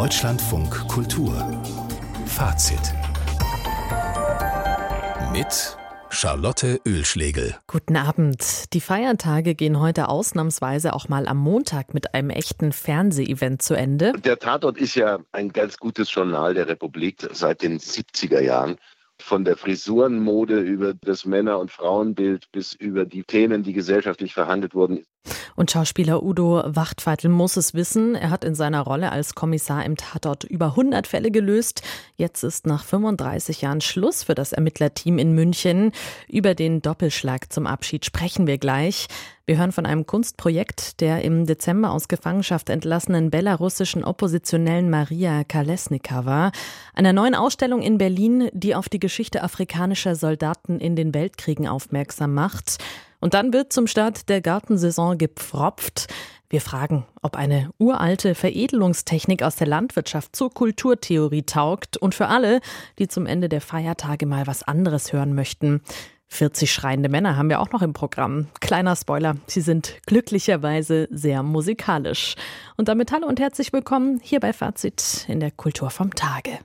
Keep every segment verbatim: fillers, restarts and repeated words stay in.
Deutschlandfunk Kultur Fazit mit Charlotte Oehlschlegel. Guten Abend. Die Feiertage gehen heute ausnahmsweise auch mal am Montag mit einem echten Fernseh-Event zu Ende. Der Tatort ist ja ein ganz gutes Journal der Republik seit den siebziger Jahren. Von der Frisurenmode über das Männer- und Frauenbild bis über die Themen, die gesellschaftlich verhandelt wurden. Und Schauspieler Udo Wachtfeitel muss es wissen. Er hat in seiner Rolle als Kommissar im Tatort über hundert Fälle gelöst. Jetzt ist nach fünfunddreißig Jahren Schluss für das Ermittlerteam in München. Über den Doppelschlag zum Abschied sprechen wir gleich. Wir hören von einem Kunstprojekt der im Dezember aus Gefangenschaft entlassenen belarussischen Oppositionellen Maria Kalesnikava, einer neuen Ausstellung in Berlin, die auf die Geschichte afrikanischer Soldaten in den Weltkriegen aufmerksam macht. Und dann wird zum Start der Gartensaison gepfropft. Wir fragen, ob eine uralte Veredelungstechnik aus der Landwirtschaft zur Kulturtheorie taugt und für alle, die zum Ende der Feiertage mal was anderes hören möchten. vierzig schreiende Männer haben wir auch noch im Programm. Kleiner Spoiler, sie sind glücklicherweise sehr musikalisch. Und damit hallo und herzlich willkommen hier bei Fazit in der Kultur vom Tage.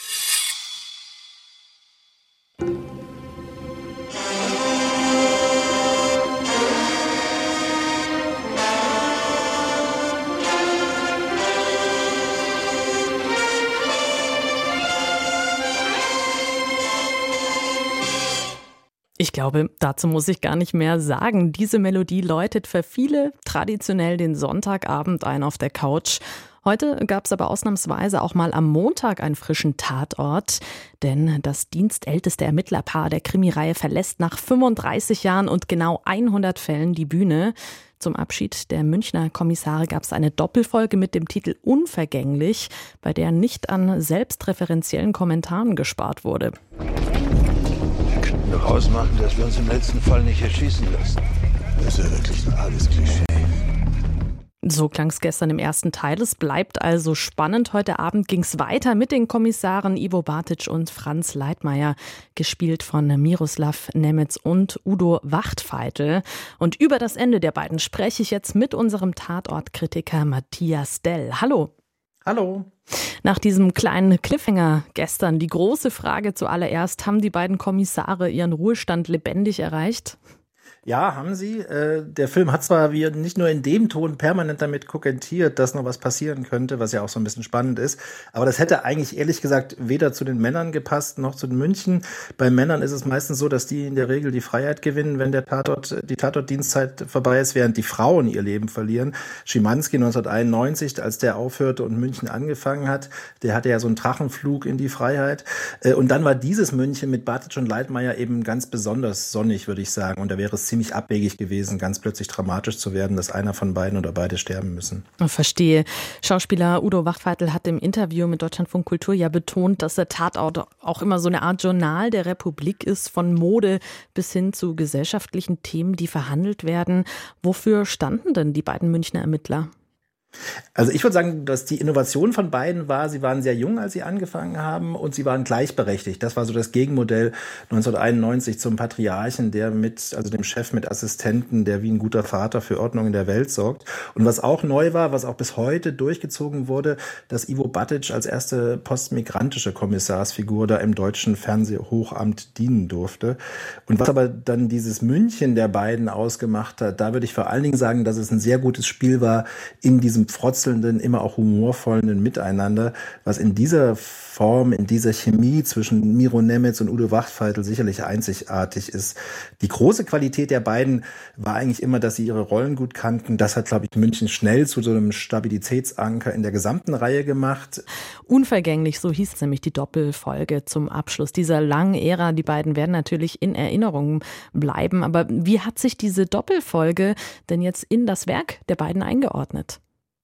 Ich glaube, dazu muss ich gar nicht mehr sagen. Diese Melodie läutet für viele traditionell den Sonntagabend ein auf der Couch. Heute gab es aber ausnahmsweise auch mal am Montag einen frischen Tatort. Denn das dienstälteste Ermittlerpaar der Krimireihe verlässt nach fünfunddreißig Jahren und genau hundert Fällen die Bühne. Zum Abschied der Münchner Kommissare gab es eine Doppelfolge mit dem Titel Unvergänglich, bei der nicht an selbstreferenziellen Kommentaren gespart wurde. Doch ausmachen, dass wir uns im letzten Fall nicht erschießen lassen. Das ist ja wirklich ein alles Klischee. So klang es gestern im ersten Teil. Es bleibt also spannend. Heute Abend ging es weiter mit den Kommissaren Ivo Bartitsch und Franz Leitmayr, gespielt von Miroslav Nemetz und Udo Wachtfeitel. Und über das Ende der beiden spreche ich jetzt mit unserem Tatortkritiker Matthias Dell. Hallo. Hallo. Nach diesem kleinen Cliffhanger gestern die große Frage zuallererst: Haben die beiden Kommissare ihren Ruhestand lebendig erreicht? Ja, haben sie. Äh, der Film hat zwar wie nicht nur in dem Ton permanent damit kokettiert, dass noch was passieren könnte, was ja auch so ein bisschen spannend ist, aber das hätte eigentlich ehrlich gesagt weder zu den Männern gepasst noch zu den München. Bei Männern ist es meistens so, dass die in der Regel die Freiheit gewinnen, wenn der Tatort, die Tatortdienstzeit vorbei ist, während die Frauen ihr Leben verlieren. Schimanski neunzehnhunderteinundneunzig, als der aufhörte und München angefangen hat, der hatte ja so einen Drachenflug in die Freiheit. Äh, und dann war dieses München mit Bartitsch und Leitmayr eben ganz besonders sonnig, würde ich sagen. Und da wäre es ziemlich abwegig gewesen, ganz plötzlich dramatisch zu werden, dass einer von beiden oder beide sterben müssen. Verstehe. Schauspieler Udo Wachtfeitel hat im Interview mit Deutschlandfunk Kultur ja betont, dass der Tatort auch immer so eine Art Journal der Republik ist, von Mode bis hin zu gesellschaftlichen Themen, die verhandelt werden. Wofür standen denn die beiden Münchner Ermittler? Also ich würde sagen, dass die Innovation von beiden war, sie waren sehr jung, als sie angefangen haben, und sie waren gleichberechtigt. Das war so das Gegenmodell neunzehnhunderteinundneunzig zum Patriarchen, der mit, also dem Chef mit Assistenten, der wie ein guter Vater für Ordnung in der Welt sorgt. Und was auch neu war, was auch bis heute durchgezogen wurde, dass Ivo Bartitsch als erste postmigrantische Kommissarsfigur da im deutschen Fernsehhochamt dienen durfte. Und was aber dann dieses München der beiden ausgemacht hat, da würde ich vor allen Dingen sagen, dass es ein sehr gutes Spiel war in diesem frotzelnden, immer auch humorvollen Miteinander, was in dieser Form, in dieser Chemie zwischen Miro Nemetz und Udo Wachtfeitel sicherlich einzigartig ist. Die große Qualität der beiden war eigentlich immer, dass sie ihre Rollen gut kannten. Das hat, glaube ich, München schnell zu so einem Stabilitätsanker in der gesamten Reihe gemacht. Unvergänglich, so hieß nämlich die Doppelfolge zum Abschluss dieser langen Ära. Die beiden werden natürlich in Erinnerung bleiben. Aber wie hat sich diese Doppelfolge denn jetzt in das Werk der beiden eingeordnet?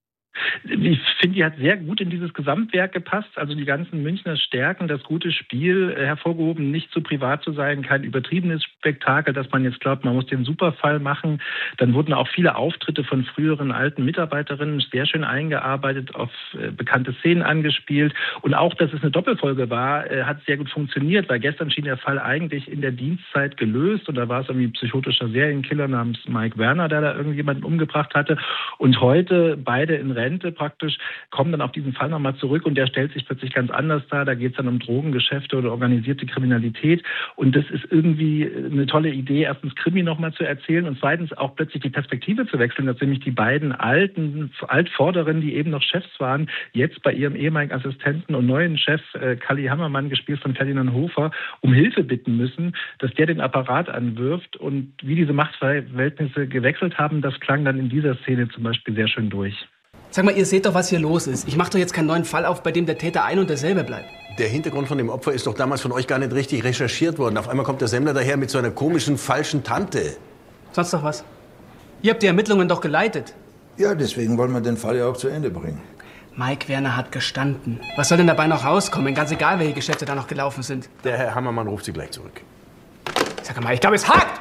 Ich finde, die hat sehr gut in dieses Gesamtwerk gepasst. Also die ganzen Münchner Stärken, das gute Spiel äh, hervorgehoben, nicht zu privat zu sein, kein übertriebenes Spektakel, dass man jetzt glaubt, man muss den Superfall machen. Dann wurden auch viele Auftritte von früheren alten Mitarbeiterinnen sehr schön eingearbeitet, auf äh, bekannte Szenen angespielt. Und auch, dass es eine Doppelfolge war, äh, hat sehr gut funktioniert, weil gestern schien der Fall eigentlich in der Dienstzeit gelöst und da war es irgendwie ein psychotischer Serienkiller namens Mike Werner, der da irgendjemanden umgebracht hatte. Und heute beide in Rente praktisch, kommen dann auf diesen Fall nochmal zurück und der stellt sich plötzlich ganz anders dar. Da geht es dann um Drogengeschäfte oder organisierte Kriminalität und das ist irgendwie eine tolle Idee, erstens Krimi nochmal zu erzählen und zweitens auch plötzlich die Perspektive zu wechseln, dass nämlich die beiden alten Altvorderen, die eben noch Chefs waren, jetzt bei ihrem ehemaligen Assistenten und neuen Chef äh, Kalli Hammermann, gespielt von Ferdinand Hofer, um Hilfe bitten müssen, dass der den Apparat anwirft und wie diese Machtverhältnisse gewechselt haben, das klang dann in dieser Szene zum Beispiel sehr schön durch. Sag mal, ihr seht doch, was hier los ist. Ich mache doch jetzt keinen neuen Fall auf, bei dem der Täter ein und derselbe bleibt. Der Hintergrund von dem Opfer ist doch damals von euch gar nicht richtig recherchiert worden. Auf einmal kommt der Semmler daher mit so einer komischen, falschen Tante. Sonst noch was? Ihr habt die Ermittlungen doch geleitet. Ja, deswegen wollen wir den Fall ja auch zu Ende bringen. Mike Werner hat gestanden. Was soll denn dabei noch rauskommen? Ganz egal, welche Geschäfte da noch gelaufen sind. Der Herr Hammermann ruft Sie gleich zurück. Sag mal, ich glaube, es hakt!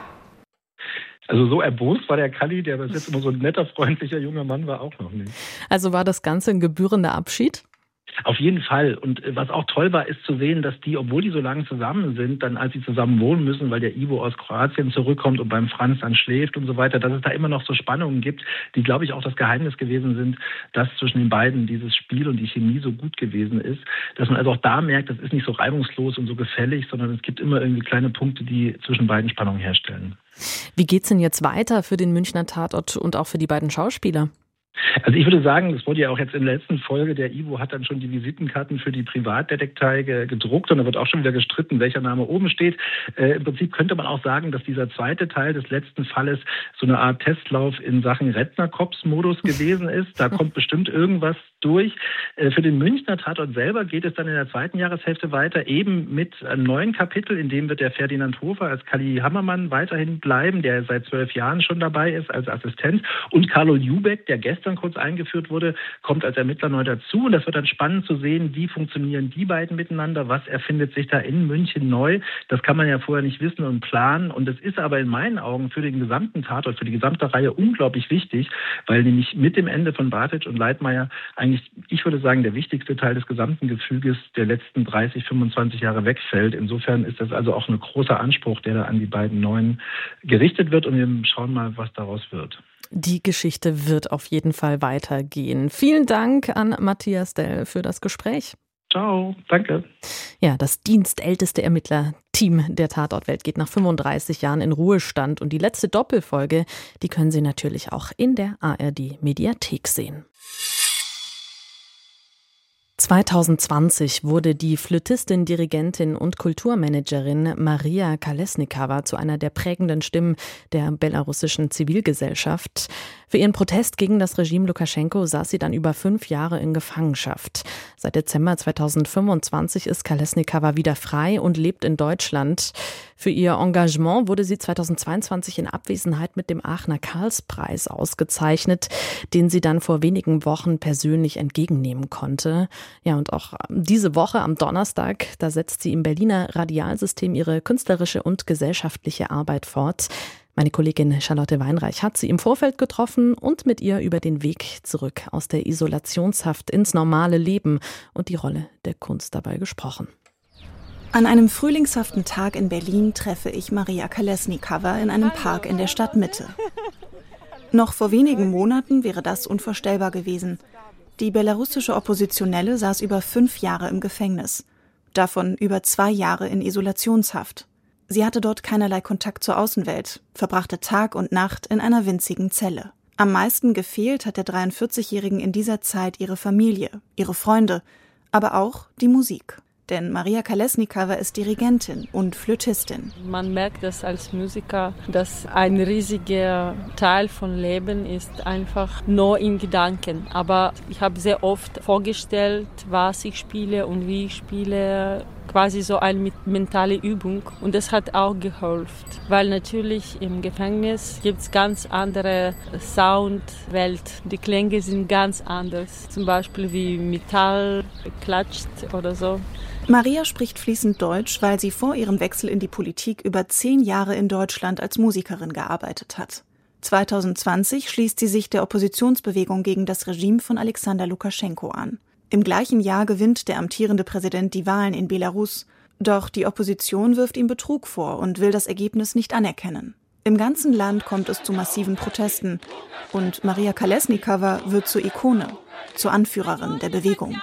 Also so erbost war der Kalli, der bis jetzt immer so ein netter, freundlicher junger Mann war, auch noch nicht. Also war das Ganze ein gebührender Abschied? Auf jeden Fall. Und was auch toll war, ist zu sehen, dass die, obwohl die so lange zusammen sind, dann als sie zusammen wohnen müssen, weil der Ivo aus Kroatien zurückkommt und beim Franz dann schläft und so weiter, dass es da immer noch so Spannungen gibt, die, glaube ich, auch das Geheimnis gewesen sind, dass zwischen den beiden dieses Spiel und die Chemie so gut gewesen ist. Dass man also auch da merkt, das ist nicht so reibungslos und so gefällig, sondern es gibt immer irgendwie kleine Punkte, die zwischen beiden Spannungen herstellen. Wie geht's denn jetzt weiter für den Münchner Tatort und auch für die beiden Schauspieler? Also ich würde sagen, das wurde ja auch jetzt in der letzten Folge, der Ivo hat dann schon die Visitenkarten für die Privatdetektei gedruckt und da wird auch schon wieder gestritten, welcher Name oben steht. Äh, Im Prinzip könnte man auch sagen, dass dieser zweite Teil des letzten Falles so eine Art Testlauf in Sachen Rentner-Cops-Modus gewesen ist. Da kommt bestimmt irgendwas durch. Äh, für den Münchner Tatort selber geht es dann in der zweiten Jahreshälfte weiter, eben mit einem neuen Kapitel, in dem wird der Ferdinand Hofer als Kalli Hammermann weiterhin bleiben, der seit zwölf Jahren schon dabei ist als Assistent und Carlo Ljubeck, der gestern kurz eingeführt wurde, kommt als Ermittler neu dazu. Und das wird dann spannend zu sehen, wie funktionieren die beiden miteinander, was erfindet sich da in München neu. Das kann man ja vorher nicht wissen und planen. Und es ist aber in meinen Augen für den gesamten Tatort, für die gesamte Reihe unglaublich wichtig, weil nämlich mit dem Ende von Bartitsch und Leitmayr eigentlich, ich würde sagen, der wichtigste Teil des gesamten Gefüges der letzten dreißig, fünfundzwanzig Jahre wegfällt. Insofern ist das also auch ein großer Anspruch, der da an die beiden Neuen gerichtet wird. Und wir schauen mal, was daraus wird. Die Geschichte wird auf jeden Fall weitergehen. Vielen Dank an Matthias Dell für das Gespräch. Ciao, danke. Ja, das dienstälteste Ermittlerteam der Tatortwelt geht nach fünfunddreißig Jahren in Ruhestand. Und die letzte Doppelfolge, die können Sie natürlich auch in der A R D-Mediathek sehen. zwanzig zwanzig wurde die Flötistin, Dirigentin und Kulturmanagerin Maria Kolesnikowa zu einer der prägenden Stimmen der belarussischen Zivilgesellschaft. Für ihren Protest gegen das Regime Lukaschenko saß sie dann über fünf Jahre in Gefangenschaft. Seit Dezember zweitausendfünfundzwanzig ist Kolesnikowa wieder frei und lebt in Deutschland. Für ihr Engagement wurde sie zweitausendzweiundzwanzig in Abwesenheit mit dem Aachener Karlspreis ausgezeichnet, den sie dann vor wenigen Wochen persönlich entgegennehmen konnte. Ja, und auch diese Woche am Donnerstag, da setzt sie im Berliner Radialsystem ihre künstlerische und gesellschaftliche Arbeit fort. Meine Kollegin Charlotte Weinreich hat sie im Vorfeld getroffen und mit ihr über den Weg zurück aus der Isolationshaft ins normale Leben und die Rolle der Kunst dabei gesprochen. An einem frühlingshaften Tag in Berlin treffe ich Maria Kolesnikowa in einem Park in der Stadtmitte. Noch vor wenigen Monaten wäre das unvorstellbar gewesen. Die belarussische Oppositionelle saß über fünf Jahre im Gefängnis, davon über zwei Jahre in Isolationshaft. Sie hatte dort keinerlei Kontakt zur Außenwelt, verbrachte Tag und Nacht in einer winzigen Zelle. Am meisten gefehlt hat der dreiundvierzigjährigen in dieser Zeit ihre Familie, ihre Freunde, aber auch die Musik. Denn Maria Kolesnikowa ist Dirigentin und Flötistin. Man merkt das als Musiker, dass ein riesiger Teil von Leben ist einfach nur in Gedanken. Aber ich habe sehr oft vorgestellt, was ich spiele und wie ich spiele. Quasi so eine mentale Übung. Und das hat auch geholfen. Weil natürlich im Gefängnis gibt es ganz andere Soundwelt. Die Klänge sind ganz anders. Zum Beispiel wie Metall klatscht oder so. Maria spricht fließend Deutsch, weil sie vor ihrem Wechsel in die Politik über zehn Jahre in Deutschland als Musikerin gearbeitet hat. zweitausendzwanzig schließt sie sich der Oppositionsbewegung gegen das Regime von Alexander Lukaschenko an. Im gleichen Jahr gewinnt der amtierende Präsident die Wahlen in Belarus. Doch die Opposition wirft ihm Betrug vor und will das Ergebnis nicht anerkennen. Im ganzen Land kommt es zu massiven Protesten und Maria Kolesnikova wird zur Ikone, zur Anführerin der Bewegung.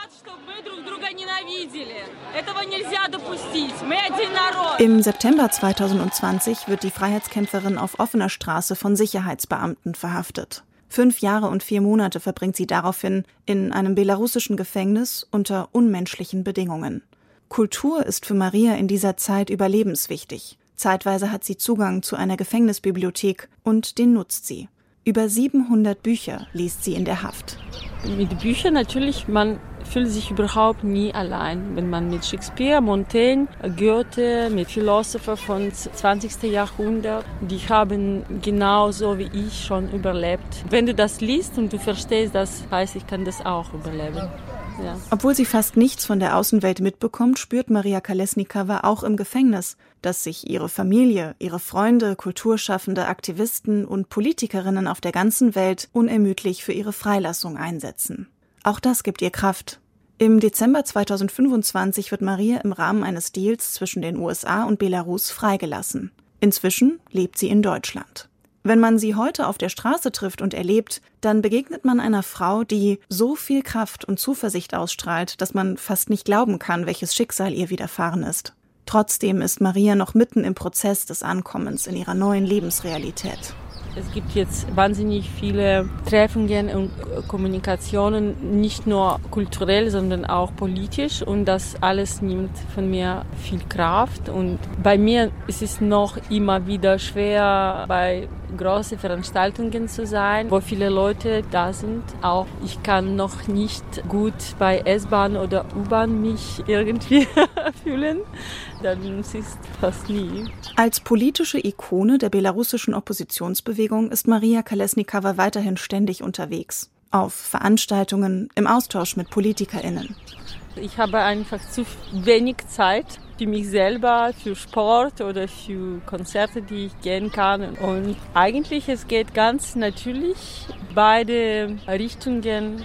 Im September zweitausendzwanzig wird die Freiheitskämpferin auf offener Straße von Sicherheitsbeamten verhaftet. Fünf Jahre und vier Monate verbringt sie daraufhin in einem belarussischen Gefängnis unter unmenschlichen Bedingungen. Kultur ist für Maria in dieser Zeit überlebenswichtig. Zeitweise hat sie Zugang zu einer Gefängnisbibliothek und den nutzt sie. Über siebenhundert Bücher liest sie in der Haft. Mit Büchern natürlich, man fühlt sich überhaupt nie allein. Wenn man mit Shakespeare, Montaigne, Goethe, mit Philosophern vom zwanzigsten Jahrhundert, die haben genauso wie ich schon überlebt. Wenn du das liest und du verstehst das, heißt, ich kann das auch überleben. Ja. Obwohl sie fast nichts von der Außenwelt mitbekommt, spürt Maria Kolesnikova auch im Gefängnis, dass sich ihre Familie, ihre Freunde, Kulturschaffende, Aktivisten und Politikerinnen auf der ganzen Welt unermüdlich für ihre Freilassung einsetzen. Auch das gibt ihr Kraft. Im Dezember zweitausendfünfundzwanzig wird Maria im Rahmen eines Deals zwischen den U S A und Belarus freigelassen. Inzwischen lebt sie in Deutschland. Wenn man sie heute auf der Straße trifft und erlebt, dann begegnet man einer Frau, die so viel Kraft und Zuversicht ausstrahlt, dass man fast nicht glauben kann, welches Schicksal ihr widerfahren ist. Trotzdem ist Maria noch mitten im Prozess des Ankommens in ihrer neuen Lebensrealität. Es gibt jetzt wahnsinnig viele Treffungen und Kommunikationen, nicht nur kulturell, sondern auch politisch. Und das alles nimmt von mir viel Kraft. Und bei mir ist es noch immer wieder schwer, bei großen Veranstaltungen zu sein, wo viele Leute da sind. Auch ich kann noch nicht gut bei S-Bahn oder U-Bahn mich irgendwie fühlen. Dann ist es fast nie. Als politische Ikone der belarussischen Oppositionsbewegung ist Maria Kolesnikova weiterhin ständig unterwegs. Auf Veranstaltungen, im Austausch mit PolitikerInnen. Ich habe einfach zu wenig Zeit für mich selber, für Sport oder für Konzerte, die ich gehen kann. Und eigentlich, es geht ganz natürlich beide Richtungen,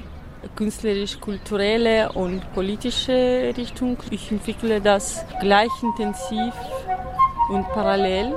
künstlerisch-kulturelle und politische Richtung. Ich entwickle das gleich intensiv und parallel.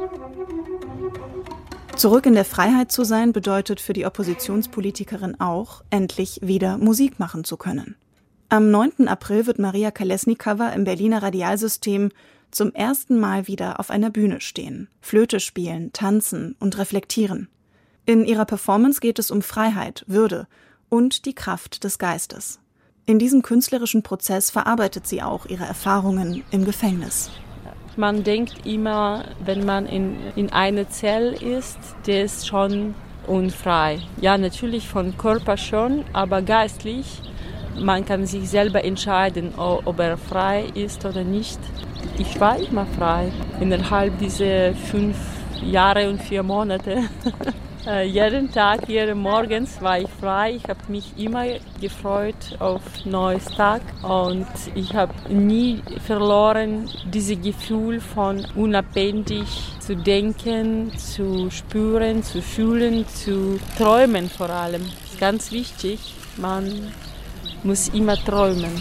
Zurück in der Freiheit zu sein, bedeutet für die Oppositionspolitikerin auch, endlich wieder Musik machen zu können. Am neunten April wird Maria Kolesnikova im Berliner Radialsystem zum ersten Mal wieder auf einer Bühne stehen, Flöte spielen, tanzen und reflektieren. In ihrer Performance geht es um Freiheit, Würde und die Kraft des Geistes. In diesem künstlerischen Prozess verarbeitet sie auch ihre Erfahrungen im Gefängnis. Man denkt immer, wenn man in, in einer Zelle ist, der ist schon unfrei. Ja, natürlich von Körper schon, aber geistlich. Man kann sich selber entscheiden, ob er frei ist oder nicht. Ich war immer frei innerhalb dieser fünf Jahre und vier Monate. Äh, jeden Tag, jeden Morgens war ich frei. Ich habe mich immer gefreut auf ein neues Tag und ich habe nie verloren dieses Gefühl von unabhängig zu denken, zu spüren, zu fühlen, zu träumen vor allem. Ganz wichtig, man muss immer träumen.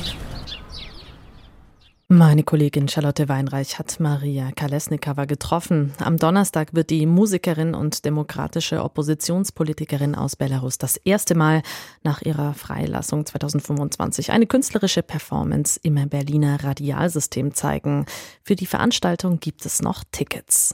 Meine Kollegin Charlotte Weinreich hat Maria Kolesnikova getroffen. Am Donnerstag wird die Musikerin und demokratische Oppositionspolitikerin aus Belarus das erste Mal nach ihrer Freilassung zweitausendfünfundzwanzig eine künstlerische Performance im Berliner Radialsystem zeigen. Für die Veranstaltung gibt es noch Tickets.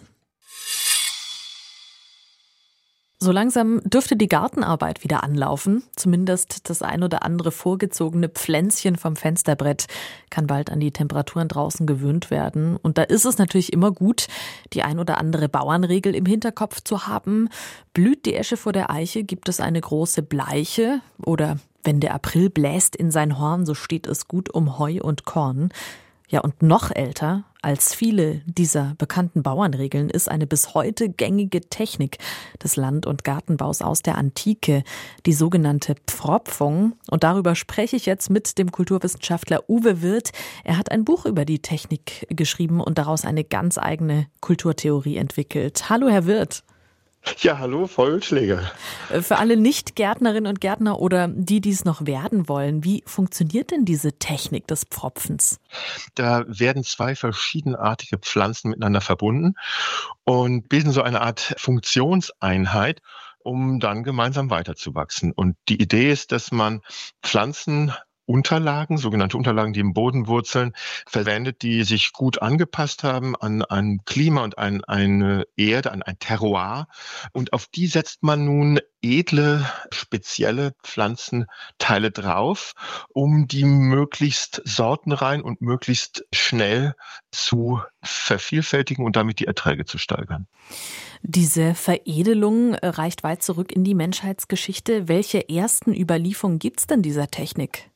So langsam dürfte die Gartenarbeit wieder anlaufen. Zumindest das ein oder andere vorgezogene Pflänzchen vom Fensterbrett kann bald an die Temperaturen draußen gewöhnt werden. Und da ist es natürlich immer gut, die ein oder andere Bauernregel im Hinterkopf zu haben. Blüht die Esche vor der Eiche, gibt es eine große Bleiche. Oder wenn der April bläst in sein Horn, so steht es gut um Heu und Korn. Ja, und noch älter als viele dieser bekannten Bauernregeln ist eine bis heute gängige Technik des Land- und Gartenbaus aus der Antike, die sogenannte Pfropfung. Und darüber spreche ich jetzt mit dem Kulturwissenschaftler Uwe Wirth. Er hat ein Buch über die Technik geschrieben und daraus eine ganz eigene Kulturtheorie entwickelt. Hallo, Herr Wirth. Ja, hallo, Frau Ölschläger. Für alle Nicht-Gärtnerinnen und Gärtner oder die, die es noch werden wollen, wie funktioniert denn diese Technik des Pfropfens? Da werden zwei verschiedenartige Pflanzen miteinander verbunden und bilden so eine Art Funktionseinheit, um dann gemeinsam weiterzuwachsen. Und die Idee ist, dass man Pflanzen Unterlagen, sogenannte Unterlagen, die im Boden wurzeln, verwendet, die sich gut angepasst haben an ein Klima und an eine Erde, an ein Terroir. Und auf die setzt man nun edle, spezielle Pflanzenteile drauf, um die möglichst sortenrein und möglichst schnell zu vervielfältigen und damit die Erträge zu steigern. Diese Veredelung reicht weit zurück in die Menschheitsgeschichte. Welche ersten Überlieferungen gibt es denn dieser Technik?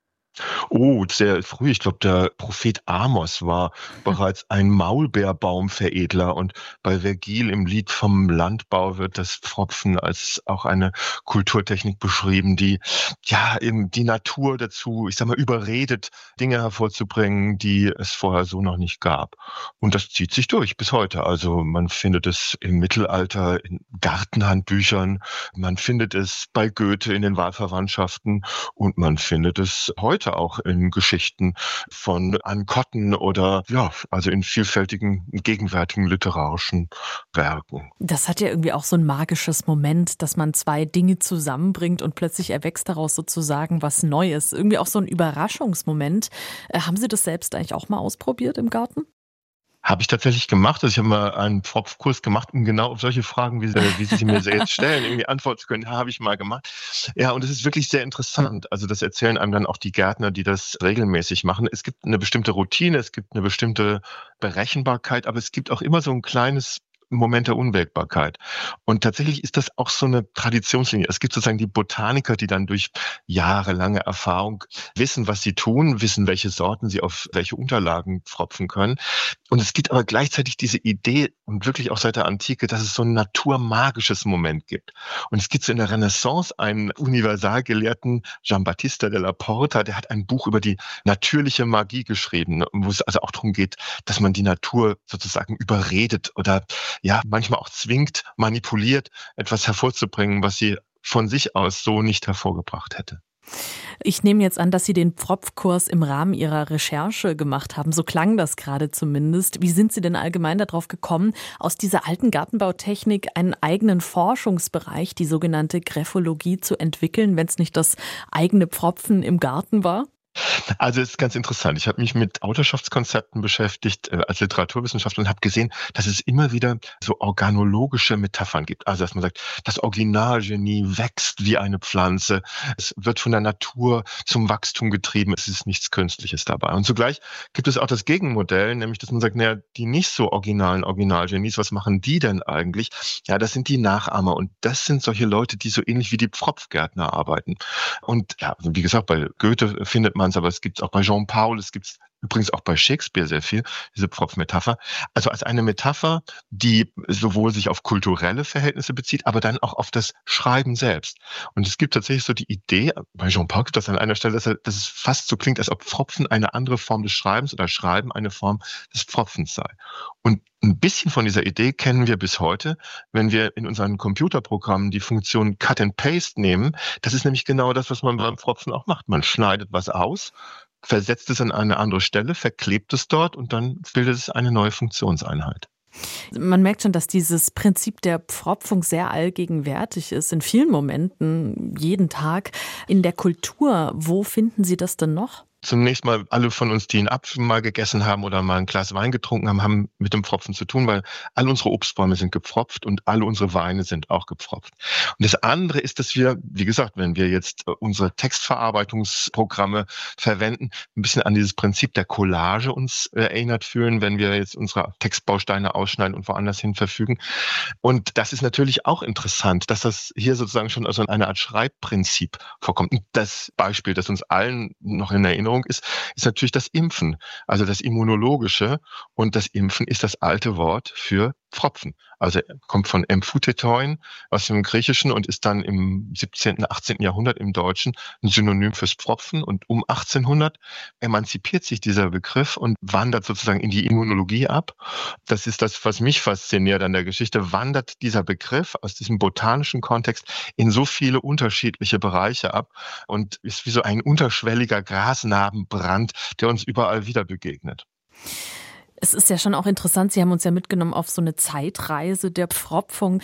Oh, sehr früh. Ich glaube, der Prophet Amos war bereits ein Maulbeerbaumveredler. Und bei Vergil im Lied vom Landbau wird das Pfropfen als auch eine Kulturtechnik beschrieben, die ja eben die Natur dazu, ich sag mal, überredet, Dinge hervorzubringen, die es vorher so noch nicht gab. Und das zieht sich durch bis heute. Also man findet es im Mittelalter in Gartenhandbüchern, man findet es bei Goethe in den Wahlverwandtschaften und man findet es heute auch in Geschichten von Anne Cotton oder ja, also in vielfältigen gegenwärtigen literarischen Werken. Das hat ja irgendwie auch so ein magisches Moment, dass man zwei Dinge zusammenbringt und plötzlich erwächst daraus sozusagen was Neues. Irgendwie auch so ein Überraschungsmoment. Äh, haben Sie das selbst eigentlich auch mal ausprobiert im Garten? Habe ich tatsächlich gemacht. Also ich habe mal einen Pfropfkurs gemacht, um genau auf solche Fragen, wie Sie, wie Sie mir jetzt stellen, irgendwie antworten zu können. Ja, habe ich mal gemacht. Ja, und es ist wirklich sehr interessant. Also das erzählen einem dann auch die Gärtner, die das regelmäßig machen. Es gibt eine bestimmte Routine, es gibt eine bestimmte Berechenbarkeit, aber es gibt auch immer so ein kleines Moment der Unwägbarkeit. Und tatsächlich ist das auch so eine Traditionslinie. Es gibt sozusagen die Botaniker, die dann durch jahrelange Erfahrung wissen, was sie tun, wissen, welche Sorten sie auf welche Unterlagen pfropfen können. Und es gibt aber gleichzeitig diese Idee, und wirklich auch seit der Antike, dass es so ein naturmagisches Moment gibt. Und es gibt so in der Renaissance einen Universalgelehrten, Giambattista della Porta, der hat ein Buch über die natürliche Magie geschrieben, wo es also auch darum geht, dass man die Natur sozusagen überredet oder ja, manchmal auch zwingt, manipuliert, etwas hervorzubringen, was sie von sich aus so nicht hervorgebracht hätte. Ich nehme jetzt an, dass Sie den Pfropfkurs im Rahmen Ihrer Recherche gemacht haben. So klang das gerade zumindest. Wie sind Sie denn allgemein darauf gekommen, aus dieser alten Gartenbautechnik einen eigenen Forschungsbereich, die sogenannte Graphologie, zu entwickeln, wenn es nicht das eigene Pfropfen im Garten war? Also es ist ganz interessant. Ich habe mich mit Autorschaftskonzepten beschäftigt äh, als Literaturwissenschaftler und habe gesehen, dass es immer wieder so organologische Metaphern gibt. Also dass man sagt, das Originalgenie wächst wie eine Pflanze. Es wird von der Natur zum Wachstum getrieben. Es ist nichts Künstliches dabei. Und zugleich gibt es auch das Gegenmodell, nämlich dass man sagt, naja, die nicht so originalen Originalgenies, was machen die denn eigentlich? Ja, das sind die Nachahmer. Und das sind solche Leute, die so ähnlich wie die Pfropfgärtner arbeiten. Und ja, wie gesagt, bei Goethe findet man aber es gibt es auch bei Jean Paul, es gibt es übrigens auch bei Shakespeare sehr viel, diese Pfropfmetapher. Also als eine Metapher, die sowohl sich auf kulturelle Verhältnisse bezieht, aber dann auch auf das Schreiben selbst. Und es gibt tatsächlich so die Idee, bei Jean Paul gibt das an einer Stelle, dass, er, dass es fast so klingt, als ob Pfropfen eine andere Form des Schreibens oder Schreiben eine Form des Pfropfens sei. Und ein bisschen von dieser Idee kennen wir bis heute, wenn wir in unseren Computerprogrammen die Funktion Cut and Paste nehmen. Das ist nämlich genau das, was man beim Pfropfen auch macht. Man schneidet was aus, versetzt es an eine andere Stelle, verklebt es dort und dann bildet es eine neue Funktionseinheit. Man merkt schon, dass dieses Prinzip der Pfropfung sehr allgegenwärtig ist, in vielen Momenten, jeden Tag. In der Kultur, wo finden Sie das denn noch? Zunächst mal alle von uns, die einen Apfel mal gegessen haben oder mal ein Glas Wein getrunken haben, haben mit dem Pfropfen zu tun, weil alle unsere Obstbäume sind gepfropft und alle unsere Weine sind auch gepfropft. Und das andere ist, dass wir, wie gesagt, wenn wir jetzt unsere Textverarbeitungsprogramme verwenden, ein bisschen an dieses Prinzip der Collage uns erinnert fühlen, wenn wir jetzt unsere Textbausteine ausschneiden und woanders hin verfügen. Und das ist natürlich auch interessant, dass das hier sozusagen schon als eine Art Schreibprinzip vorkommt. Und das Beispiel, das uns allen noch in Erinnerung ist, ist natürlich das Impfen, also das Immunologische. Und das Impfen ist das alte Wort für Pfropfen. Also er kommt von emphutetein aus dem Griechischen und ist dann im siebzehnten, achtzehnten Jahrhundert im Deutschen ein Synonym fürs Pfropfen. Und um achtzehnhundert emanzipiert sich dieser Begriff und wandert sozusagen in die Immunologie ab. Das ist das, was mich fasziniert an der Geschichte. Wandert dieser Begriff aus diesem botanischen Kontext in so viele unterschiedliche Bereiche ab und ist wie so ein unterschwelliger Grasnarbenbrand, der uns überall wieder begegnet. Es ist ja schon auch interessant, Sie haben uns ja mitgenommen auf so eine Zeitreise der Pfropfung.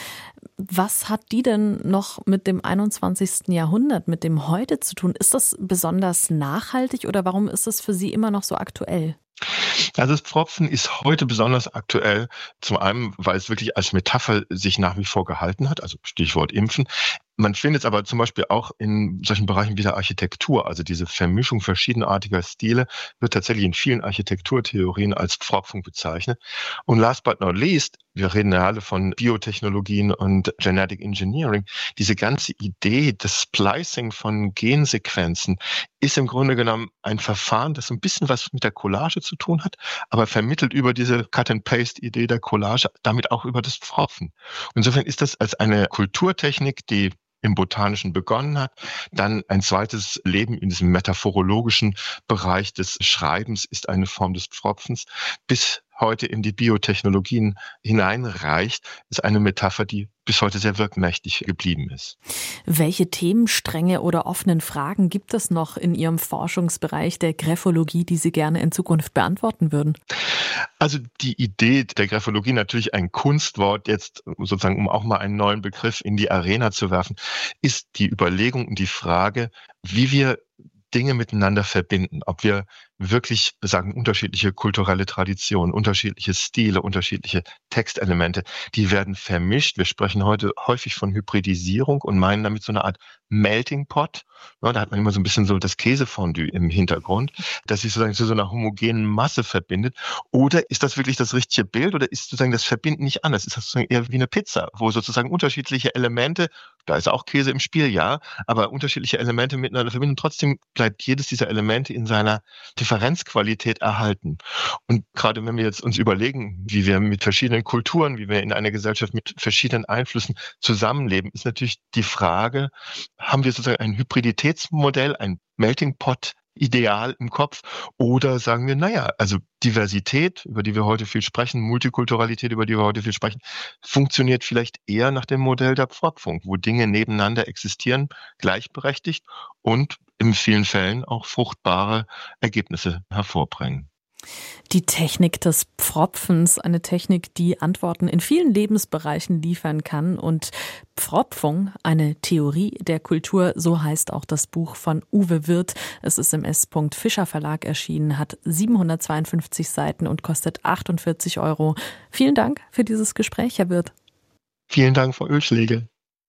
Was hat die denn noch mit dem einundzwanzigsten Jahrhundert, mit dem Heute zu tun? Ist das besonders nachhaltig oder warum ist es für Sie immer noch so aktuell? Also das Pfropfen ist heute besonders aktuell, zum einen, weil es wirklich als Metapher sich nach wie vor gehalten hat, also Stichwort Impfen. Man findet es aber zum Beispiel auch in solchen Bereichen wie der Architektur, also diese Vermischung verschiedenartiger Stile wird tatsächlich in vielen Architekturtheorien als Pfropfung bezeichnet. Und last but not least, wir reden ja alle von Biotechnologien und Genetic Engineering, diese ganze Idee des Splicing von Gensequenzen ist im Grunde genommen ein Verfahren, das ein bisschen was mit der Collage zu tun hat, aber vermittelt über diese Cut-and-Paste-Idee der Collage, damit auch über das Pfropfen. Insofern ist das als eine Kulturtechnik, die im Botanischen begonnen hat, dann ein zweites Leben in diesem metaphorologischen Bereich des Schreibens ist eine Form des Pfropfens, bis heute in die Biotechnologien hineinreicht, ist eine Metapher, die bis heute sehr wirkmächtig geblieben ist. Welche Themenstränge oder offenen Fragen gibt es noch in Ihrem Forschungsbereich der Graphologie, die Sie gerne in Zukunft beantworten würden? Also die Idee der Graphologie, natürlich ein Kunstwort, jetzt sozusagen, um auch mal einen neuen Begriff in die Arena zu werfen, ist die Überlegung und die Frage, wie wir Dinge miteinander verbinden, ob wir wirklich sagen, unterschiedliche kulturelle Traditionen, unterschiedliche Stile, unterschiedliche Textelemente, die werden vermischt. Wir sprechen heute häufig von Hybridisierung und meinen damit so eine Art Melting Pot. Ja, da hat man immer so ein bisschen so das Käsefondue im Hintergrund, das sich sozusagen zu so einer homogenen Masse verbindet. Oder ist das wirklich das richtige Bild oder ist sozusagen das Verbinden nicht anders? Ist das sozusagen eher wie eine Pizza, wo sozusagen unterschiedliche Elemente, da ist auch Käse im Spiel, ja, aber unterschiedliche Elemente miteinander verbinden. Trotzdem bleibt jedes dieser Elemente in seiner Differenzqualität erhalten. Und gerade wenn wir jetzt uns überlegen, wie wir mit verschiedenen Kulturen, wie wir in einer Gesellschaft mit verschiedenen Einflüssen zusammenleben, ist natürlich die Frage, haben wir sozusagen ein Hybriditätsmodell, ein Melting Pot Ideal im Kopf oder sagen wir, naja, also Diversität, über die wir heute viel sprechen, Multikulturalität, über die wir heute viel sprechen, funktioniert vielleicht eher nach dem Modell der Pfropfung, wo Dinge nebeneinander existieren, gleichberechtigt und in vielen Fällen auch fruchtbare Ergebnisse hervorbringen. Die Technik des Pfropfens, eine Technik, die Antworten in vielen Lebensbereichen liefern kann. Und Pfropfung, eine Theorie der Kultur, so heißt auch das Buch von Uwe Wirth. Es ist im S. Fischer Verlag erschienen, hat siebenhundertzweiundfünfzig Seiten und kostet achtundvierzig Euro. Vielen Dank für dieses Gespräch, Herr Wirth. Vielen Dank, Frau Ölschlegel.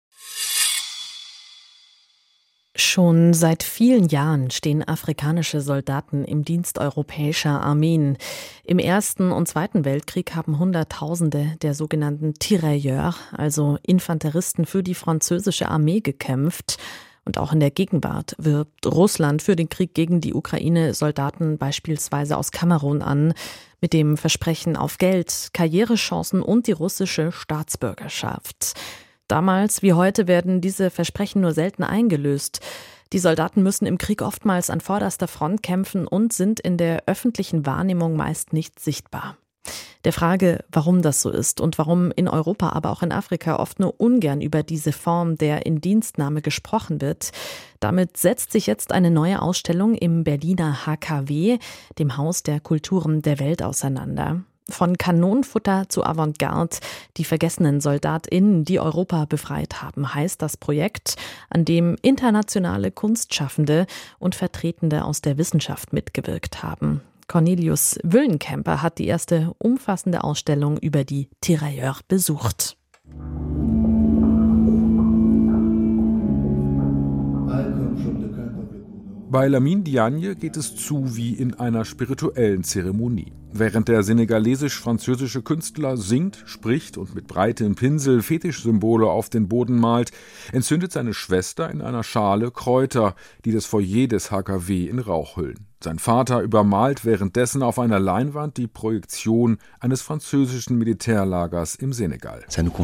Schon seit vielen Jahren stehen afrikanische Soldaten im Dienst europäischer Armeen. Im Ersten und Zweiten Weltkrieg haben Hunderttausende der sogenannten Tirailleurs, also Infanteristen für die französische Armee, gekämpft. Und auch in der Gegenwart wirbt Russland für den Krieg gegen die Ukraine Soldaten beispielsweise aus Kamerun an, mit dem Versprechen auf Geld, Karrierechancen und die russische Staatsbürgerschaft. Damals wie heute werden diese Versprechen nur selten eingelöst. Die Soldaten müssen im Krieg oftmals an vorderster Front kämpfen und sind in der öffentlichen Wahrnehmung meist nicht sichtbar. Der Frage, warum das so ist und warum in Europa, aber auch in Afrika oft nur ungern über diese Form der Indienstnahme gesprochen wird, damit setzt sich jetzt eine neue Ausstellung im Berliner H K W, dem Haus der Kulturen der Welt, auseinander. Von Kanonenfutter zu Avantgarde, die vergessenen SoldatInnen, die Europa befreit haben, heißt das Projekt, an dem internationale Kunstschaffende und Vertretende aus der Wissenschaft mitgewirkt haben. Cornelius Wüllenkemper hat die erste umfassende Ausstellung über die Tirailleurs besucht. Bei Lamine Diagne geht es zu wie in einer spirituellen Zeremonie. Während der senegalesisch-französische Künstler singt, spricht und mit breitem Pinsel Fetischsymbole auf den Boden malt, entzündet seine Schwester in einer Schale Kräuter, die das Foyer des H K W in Rauch hüllen. Sein Vater übermalt währenddessen auf einer Leinwand die Projektion eines französischen Militärlagers im Senegal.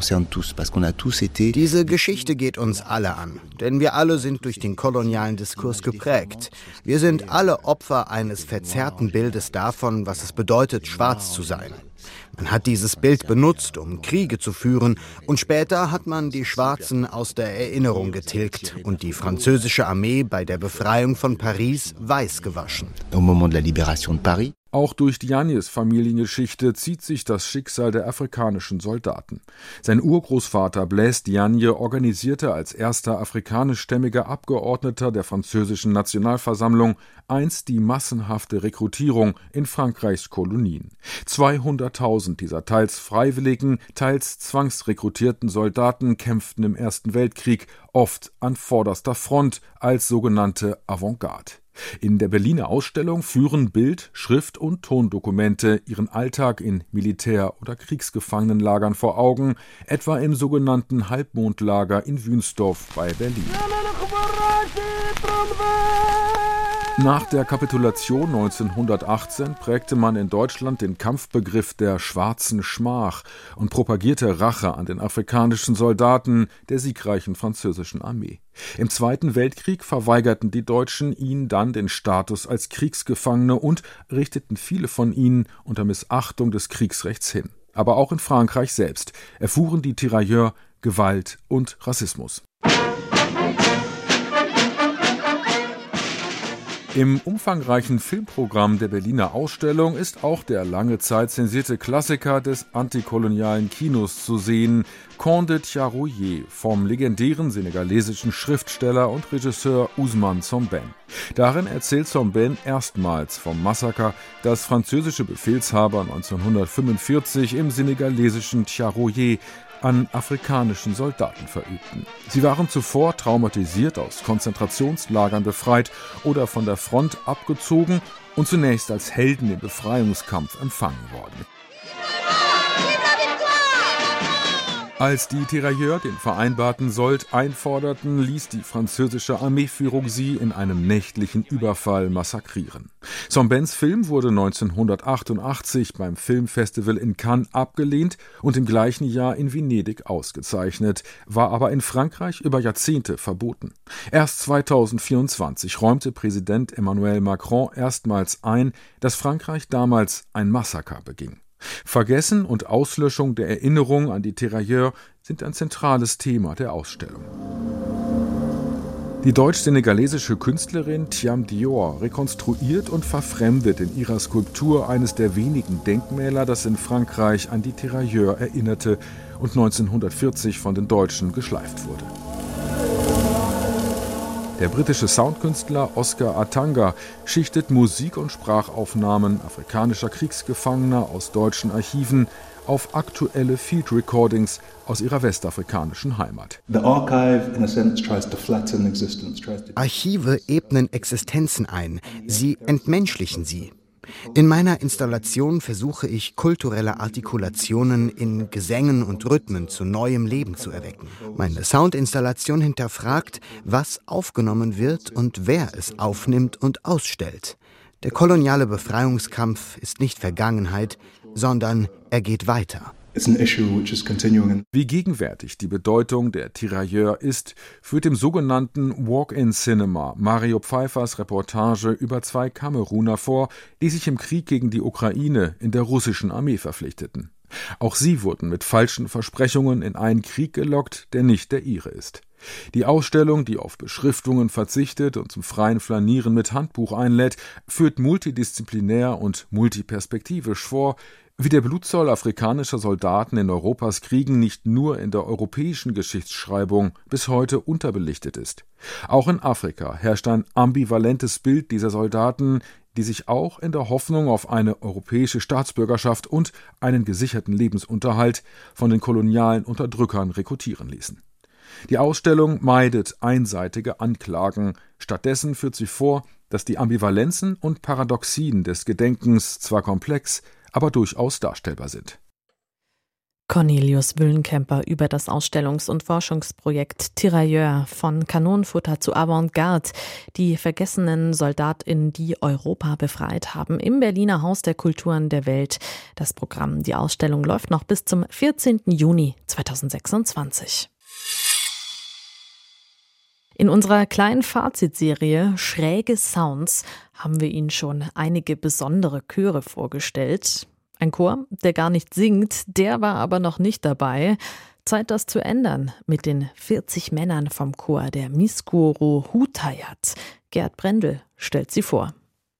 Diese Geschichte geht uns alle an, denn wir alle sind durch den kolonialen Diskurs geprägt. Wir sind alle Opfer eines verzerrten Bildes davon, was es bedeutet, schwarz zu sein. Man hat dieses Bild benutzt, um Kriege zu führen, und später hat man die Schwarzen aus der Erinnerung getilgt und die französische Armee bei der Befreiung von Paris weiß gewaschen. Au moment de la libération de Paris. Auch durch Diagnes Familiengeschichte zieht sich das Schicksal der afrikanischen Soldaten. Sein Urgroßvater Blaise Diagne organisierte als erster afrikanischstämmiger Abgeordneter der französischen Nationalversammlung einst die massenhafte Rekrutierung in Frankreichs Kolonien. zweihunderttausend dieser teils freiwilligen, teils zwangsrekrutierten Soldaten kämpften im Ersten Weltkrieg, oft an vorderster Front als sogenannte Avantgarde. In der Berliner Ausstellung führen Bild-, Schrift- und Tondokumente ihren Alltag in Militär- oder Kriegsgefangenenlagern vor Augen, etwa im sogenannten Halbmondlager in Wünsdorf bei Berlin. Nach der Kapitulation neunzehnhundertachtzehn prägte man in Deutschland den Kampfbegriff der schwarzen Schmach und propagierte Rache an den afrikanischen Soldaten der siegreichen französischen Armee. Im Zweiten Weltkrieg verweigerten die Deutschen ihnen dann den Status als Kriegsgefangene und richteten viele von ihnen unter Missachtung des Kriegsrechts hin. Aber auch in Frankreich selbst erfuhren die Tirailleurs Gewalt und Rassismus. Im umfangreichen Filmprogramm der Berliner Ausstellung ist auch der lange Zeit zensierte Klassiker des antikolonialen Kinos zu sehen, Conde Tiaroye vom legendären senegalesischen Schriftsteller und Regisseur Ousmane Sembène. Darin erzählt Sembène erstmals vom Massaker, das französische Befehlshaber neunzehnhundertfünfundvierzig im senegalesischen Tiaroye an afrikanischen Soldaten verübten. Sie waren zuvor traumatisiert aus Konzentrationslagern befreit oder von der Front abgezogen und zunächst als Helden im Befreiungskampf empfangen worden. Als die Tirailleurs den vereinbarten Sold einforderten, ließ die französische Armeeführung sie in einem nächtlichen Überfall massakrieren. Sembènes Film wurde neunzehnhundertachtundachtzig beim Filmfestival in Cannes abgelehnt und im gleichen Jahr in Venedig ausgezeichnet, war aber in Frankreich über Jahrzehnte verboten. Erst zweitausendvierundzwanzig räumte Präsident Emmanuel Macron erstmals ein, dass Frankreich damals ein Massaker beging. Vergessen und Auslöschung der Erinnerung an die Tirailleurs sind ein zentrales Thema der Ausstellung. Die deutsch-senegalesische Künstlerin Thiam Dior rekonstruiert und verfremdet in ihrer Skulptur eines der wenigen Denkmäler, das in Frankreich an die Tirailleurs erinnerte und neunzehnhundertvierzig von den Deutschen geschleift wurde. Der britische Soundkünstler Oscar Atanga schichtet Musik- und Sprachaufnahmen afrikanischer Kriegsgefangener aus deutschen Archiven auf aktuelle Field Recordings aus ihrer westafrikanischen Heimat. Archive ebnen Existenzen ein, sie entmenschlichen sie. In meiner Installation versuche ich, kulturelle Artikulationen in Gesängen und Rhythmen zu neuem Leben zu erwecken. Meine Soundinstallation hinterfragt, was aufgenommen wird und wer es aufnimmt und ausstellt. Der koloniale Befreiungskampf ist nicht Vergangenheit, sondern er geht weiter. Wie gegenwärtig die Bedeutung der Tirailleurs ist, führt im sogenannten Walk-in-Cinema Mario Pfeiffers Reportage über zwei Kameruner vor, die sich im Krieg gegen die Ukraine in der russischen Armee verpflichteten. Auch sie wurden mit falschen Versprechungen in einen Krieg gelockt, der nicht der ihre ist. Die Ausstellung, die auf Beschriftungen verzichtet und zum freien Flanieren mit Handbuch einlädt, führt multidisziplinär und multiperspektivisch vor, wie der Blutzoll afrikanischer Soldaten in Europas Kriegen nicht nur in der europäischen Geschichtsschreibung bis heute unterbelichtet ist. Auch in Afrika herrscht ein ambivalentes Bild dieser Soldaten, die sich auch in der Hoffnung auf eine europäische Staatsbürgerschaft und einen gesicherten Lebensunterhalt von den kolonialen Unterdrückern rekrutieren ließen. Die Ausstellung meidet einseitige Anklagen, stattdessen führt sie vor, dass die Ambivalenzen und Paradoxien des Gedenkens zwar komplex, aber durchaus darstellbar sind. Cornelius Wüllenkemper über das Ausstellungs- und Forschungsprojekt Tirailleurs von Kanonenfutter zu Avantgarde, die vergessenen SoldatInnen, die Europa befreit haben, im Berliner Haus der Kulturen der Welt. Das Programm, die Ausstellung läuft noch bis zum vierzehnten Juni zweitausendsechsundzwanzig. In unserer kleinen Fazitserie Schräge Sounds haben wir Ihnen schon einige besondere Chöre vorgestellt. Ein Chor, der gar nicht singt, der war aber noch nicht dabei. Zeit, das zu ändern mit den vierzig Männern vom Chor der Miskuro Huttayat. Gerd Brendel stellt sie vor.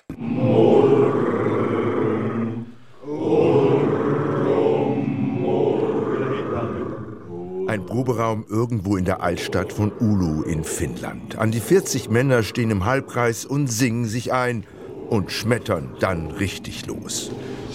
Ein Proberaum irgendwo in der Altstadt von Oulu in Finnland. An die vierzig Männer stehen im Halbkreis und singen sich ein und schmettern dann richtig los.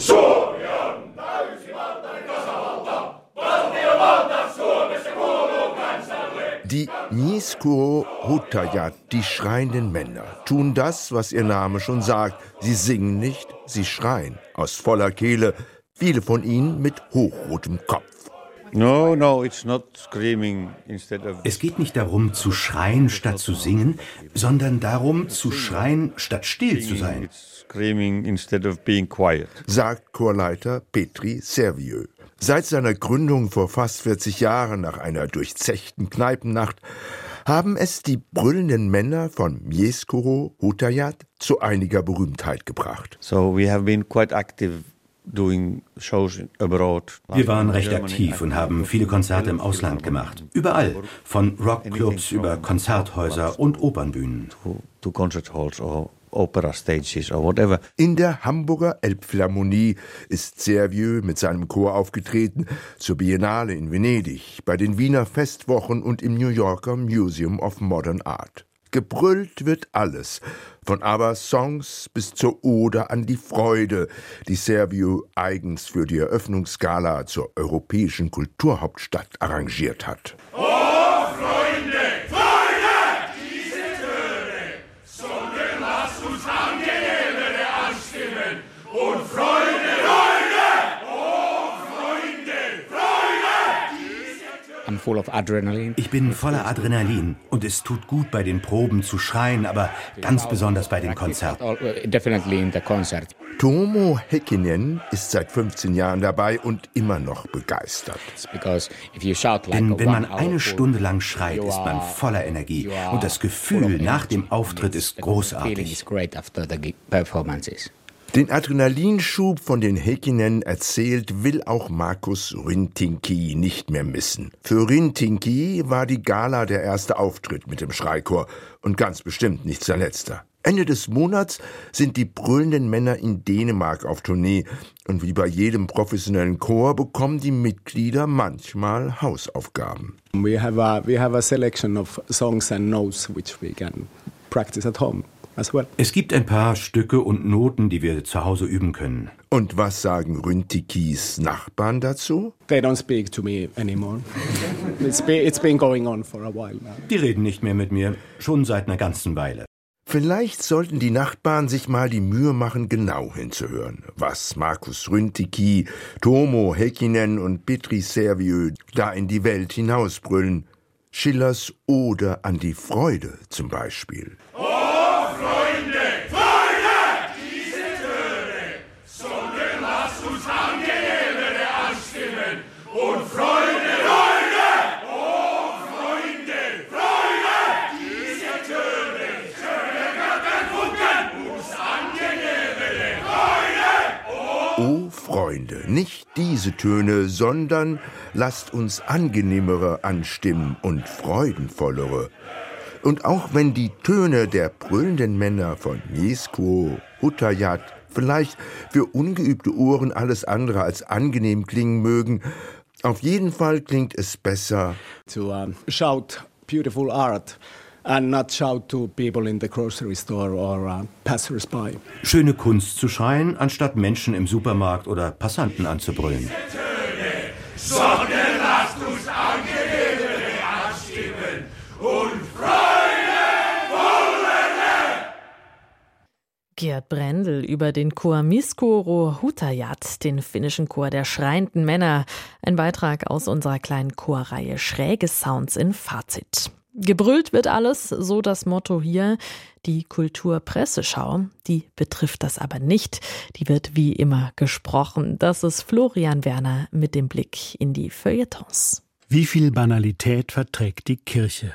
Die Miskuro Huttayat, die schreienden Männer, tun das, was ihr Name schon sagt. Sie singen nicht, sie schreien aus voller Kehle, viele von ihnen mit hochrotem Kopf. No, no, it's not screaming instead of... Es geht nicht darum, zu schreien statt zu singen, sondern darum, zu schreien statt still zu sein. It's screaming instead of being quiet. Sagt Chorleiter Petri Servieux. Seit seiner Gründung vor fast vierzig Jahren nach einer durchzechten Kneipennacht haben es die brüllenden Männer von Miskuro Huttayat zu einiger Berühmtheit gebracht. So we have been quite active doing shows abroad. Wir waren recht aktiv und haben viele Konzerte im Ausland gemacht. Überall, von Rockclubs über Konzerthäuser und Opernbühnen. To, to concert halls or Opera stages or whatever. In der Hamburger Elbphilharmonie ist Servieux mit seinem Chor aufgetreten, zur Biennale in Venedig, bei den Wiener Festwochen und im New Yorker Museum of Modern Art. Gebrüllt wird alles, von ABBA-Songs bis zur Ode an die Freude, die Servieux eigens für die Eröffnungsgala zur europäischen Kulturhauptstadt arrangiert hat. Oh, Freunde, Freunde! Diese Töne, sondern lasst uns angenehmere anstimmen. Und Freunde, Freunde! Oh, Freunde, Freunde! I'm full of adrenaline. Ich bin voller Adrenalin und es tut gut, bei den Proben zu schreien, aber ganz besonders bei den Konzerten. Definitely in the concert. Tuomo Heikkinen ist seit fünfzehn Jahren dabei und immer noch begeistert. Denn wenn man eine Stunde lang schreit, ist man voller Energie und das Gefühl nach dem Auftritt ist großartig. Den Adrenalinschub, von den Heikkinen erzählt, will auch Markus Rintinki nicht mehr missen. Für Rintinki war die Gala der erste Auftritt mit dem Schreichor und ganz bestimmt nicht sein letzter. Ende des Monats sind die brüllenden Männer in Dänemark auf Tournee und wie bei jedem professionellen Chor bekommen die Mitglieder manchmal Hausaufgaben. We have a, we have a selection of songs and notes which we can practice at home. Es gibt ein paar Stücke und Noten, die wir zu Hause üben können. Und was sagen Rüntikis Nachbarn dazu? They don't speak to me anymore. It's been, it's been going on for a while now. Die reden nicht mehr mit mir, schon seit einer ganzen Weile. Vielleicht sollten die Nachbarn sich mal die Mühe machen, genau hinzuhören, was Markus Rintinki, Tuomo Heikkinen und Petri Servieux da in die Welt hinausbrüllen. Schillers Ode an die Freude zum Beispiel. Oh Freunde, nicht diese Töne, sondern lasst uns angenehmere anstimmen und freudenvollere. Und auch wenn die Töne der brüllenden Männer von Miskuro Huttayat vielleicht für ungeübte Ohren alles andere als angenehm klingen mögen, auf jeden Fall klingt es besser to um, shout beautiful art and not shout to people in the grocery store or uh, passers-by. Schöne Kunst zu schreien, anstatt Menschen im Supermarkt oder Passanten anzubrüllen. Sondern lasst uns angenehmere anstimmen und Gerd Brendel über den Chor Miskuro Hutajat, den finnischen Chor der schreienden Männer. Ein Beitrag aus unserer kleinen Chorreihe Schräge Sounds in Fazit. Gebrüllt wird alles, so das Motto hier. Die Kulturpresseschau, die betrifft das aber nicht. Die wird wie immer gesprochen. Das ist Florian Werner mit dem Blick in die Feuilletons. Wie viel Banalität verträgt die Kirche?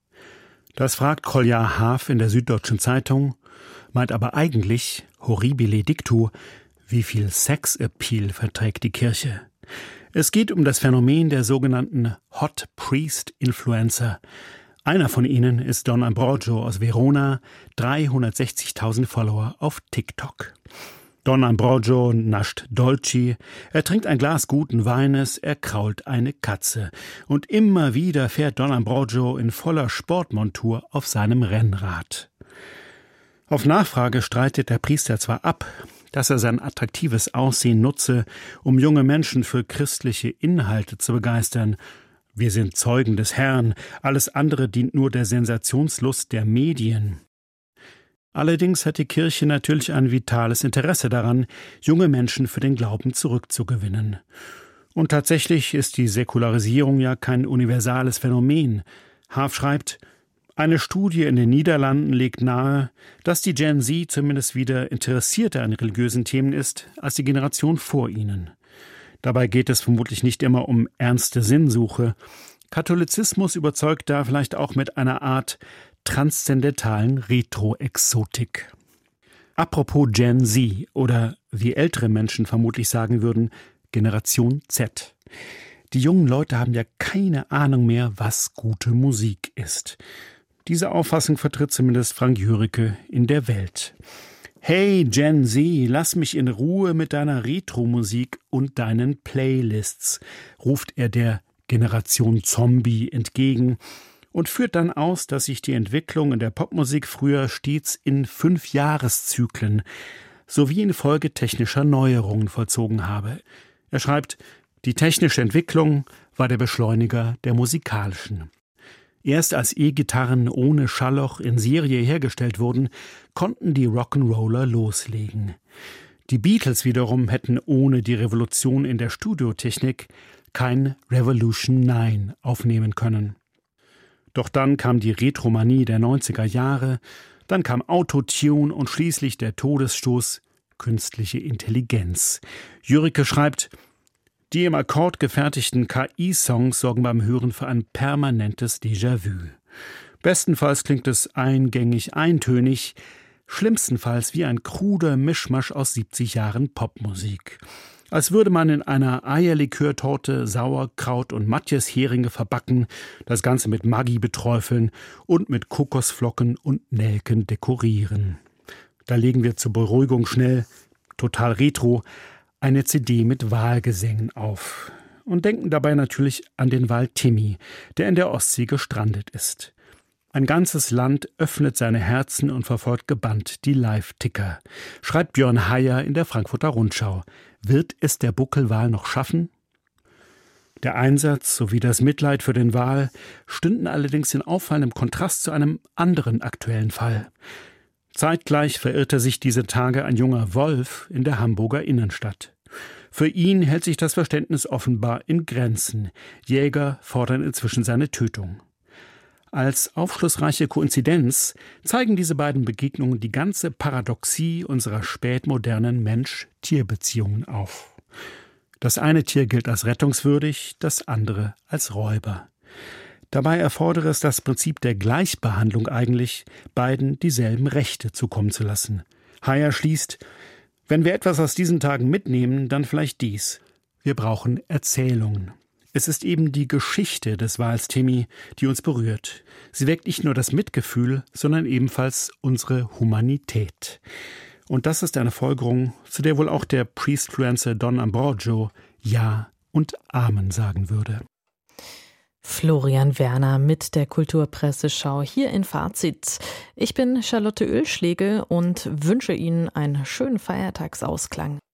Das fragt Kolja Haaf in der Süddeutschen Zeitung, meint aber eigentlich, horribile dictu, wie viel Sexappeal verträgt die Kirche. Es geht um das Phänomen der sogenannten Hot Priest Influencer. Einer von ihnen ist Don Ambrogio aus Verona, dreihundertsechzigtausend Follower auf TikTok. Don Ambrogio nascht Dolci, er trinkt ein Glas guten Weines, er krault eine Katze. Und immer wieder fährt Don Ambrogio in voller Sportmontur auf seinem Rennrad. Auf Nachfrage streitet der Priester zwar ab, dass er sein attraktives Aussehen nutze, um junge Menschen für christliche Inhalte zu begeistern. Wir sind Zeugen des Herrn, alles andere dient nur der Sensationslust der Medien. Allerdings hat die Kirche natürlich ein vitales Interesse daran, junge Menschen für den Glauben zurückzugewinnen. Und tatsächlich ist die Säkularisierung ja kein universales Phänomen. Haaf schreibt, eine Studie in den Niederlanden legt nahe, dass die Gen Z zumindest wieder interessierter an religiösen Themen ist als die Generation vor ihnen. Dabei geht es vermutlich nicht immer um ernste Sinnsuche. Katholizismus überzeugt da vielleicht auch mit einer Art transzendentalen Retro-Exotik. Apropos Gen Z oder wie ältere Menschen vermutlich sagen würden, Generation Z. Die jungen Leute haben ja keine Ahnung mehr, was gute Musik ist. Diese Auffassung vertritt zumindest Frank Jüricke in der Welt. Hey Gen Z, lass mich in Ruhe mit deiner Retro-Musik und deinen Playlists, ruft er der Generation Zombie entgegen und führt dann aus, dass sich die Entwicklung in der Popmusik früher stets in fünf Jahreszyklen sowie infolge technischer Neuerungen vollzogen habe. Er schreibt, die technische Entwicklung war der Beschleuniger der musikalischen. Erst als E-Gitarren ohne Schallloch in Serie hergestellt wurden, konnten die Rock'n'Roller loslegen. Die Beatles wiederum hätten ohne die Revolution in der Studiotechnik kein Revolution neun aufnehmen können. Doch dann kam die Retromanie der neunziger Jahre, dann kam Autotune und schließlich der Todesstoß künstliche Intelligenz. Jüricke schreibt, die im Akkord gefertigten K I-Songs sorgen beim Hören für ein permanentes Déjà-vu. Bestenfalls klingt es eingängig eintönig, schlimmstenfalls wie ein kruder Mischmasch aus siebzig Jahren Popmusik. Als würde man in einer Eierlikörtorte Sauerkraut und Matjesheringe verbacken, das Ganze mit Maggi beträufeln und mit Kokosflocken und Nelken dekorieren. Da legen wir zur Beruhigung schnell, total retro, eine C D mit Walgesängen auf und denken dabei natürlich an den Wal Timmy, der in der Ostsee gestrandet ist. Ein ganzes Land öffnet seine Herzen und verfolgt gebannt die Live-Ticker, schreibt Björn Heyer in der Frankfurter Rundschau. Wird es der Buckelwal noch schaffen? Der Einsatz sowie das Mitleid für den Wal stünden allerdings in auffallendem Kontrast zu einem anderen aktuellen Fall. Zeitgleich verirrte sich diese Tage ein junger Wolf in der Hamburger Innenstadt. Für ihn hält sich das Verständnis offenbar in Grenzen. Jäger fordern inzwischen seine Tötung. Als aufschlussreiche Koinzidenz zeigen diese beiden Begegnungen die ganze Paradoxie unserer spätmodernen Mensch-Tier-Beziehungen auf. Das eine Tier gilt als rettungswürdig, das andere als Räuber. Dabei erfordere es das Prinzip der Gleichbehandlung eigentlich, beiden dieselben Rechte zukommen zu lassen. Heyer schließt, wenn wir etwas aus diesen Tagen mitnehmen, dann vielleicht dies. Wir brauchen Erzählungen. Es ist eben die Geschichte des Wals Timmy, die uns berührt. Sie weckt nicht nur das Mitgefühl, sondern ebenfalls unsere Humanität. Und das ist eine Folgerung, zu der wohl auch der Priestfluencer Don Ambrogio Ja und Amen sagen würde. Florian Werner mit der Kulturpresseschau hier in Fazit. Ich bin Charlotte Oehlschlegel und wünsche Ihnen einen schönen Feiertagsausklang.